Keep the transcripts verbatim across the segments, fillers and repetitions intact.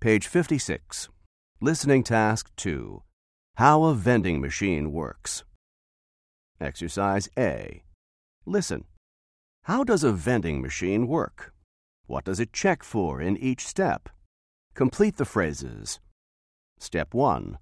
Page fifty-six. Listening Task two. How a vending machine works. Exercise A. Listen. How does a vending machine work? What does it check for in each step? Complete the phrases. Step one.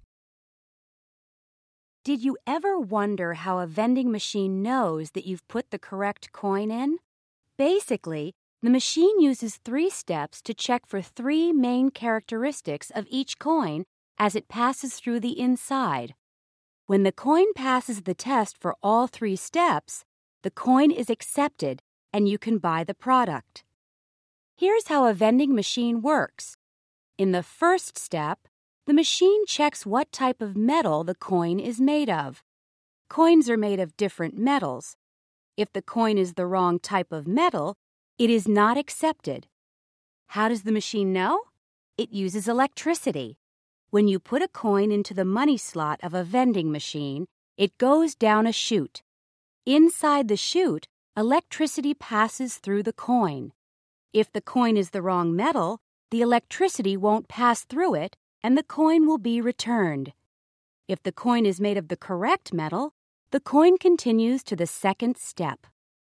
Did you ever wonder how a vending machine knows that you've put the correct coin in? Basically, the machine uses three steps to check for three main characteristics of each coin as it passes through the inside. When the coin passes the test for all three steps, the coin is accepted and you can buy the product. Here's how a vending machine works. In the first step, the machine checks what type of metal the coin is made of. Coins are made of different metals. If the coin is the wrong type of metal, it is not accepted. How does the machine know? It uses electricity. When you put a coin into the money slot of a vending machine, it goes down a chute. Inside the chute, electricity passes through the coin. If the coin is the wrong metal, the electricity won't pass through it and the coin will be returned. If the coin is made of the correct metal, the coin continues to the second step.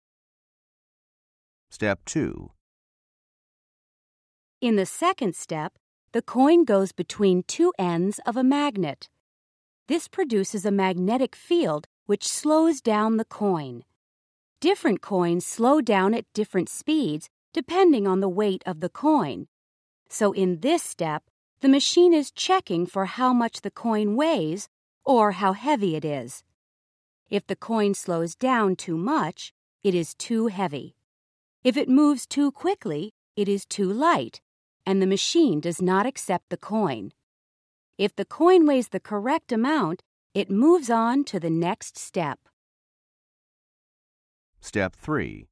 Step two. In the second step, the coin goes between two ends of a magnet. This produces a magnetic field which slows down the coin. Different coins slow down at different speeds depending on the weight of the coin. So in this step, the machine is checking for how much the coin weighs or how heavy it is. If the coin slows down too much, it is too heavy. If it moves too quickly, it is too light, and the machine does not accept the coin. If the coin weighs the correct amount, it moves on to the next step. Step three.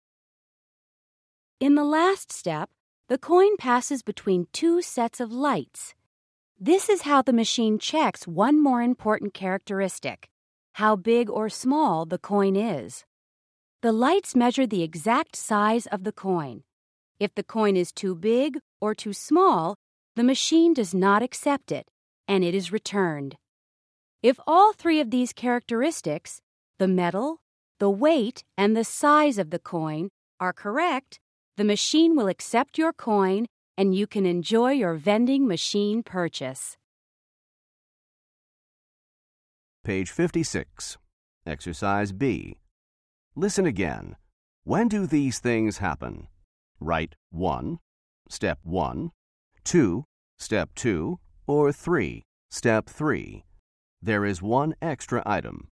In the last step, the coin passes between two sets of lights. This is how the machine checks one more important characteristic, how big or small the coin is. The lights measure the exact size of the coin. If the coin is too big or too small, the machine does not accept it, and it is returned. If all three of these characteristics, the metal, the weight, and the size of the coin, are correct, the machine will accept your coin and you can enjoy your vending machine purchase. Page fifty-six. Exercise B. Listen again. When do these things happen? Write one, step one, two, step two, or three, step three. There is one extra item.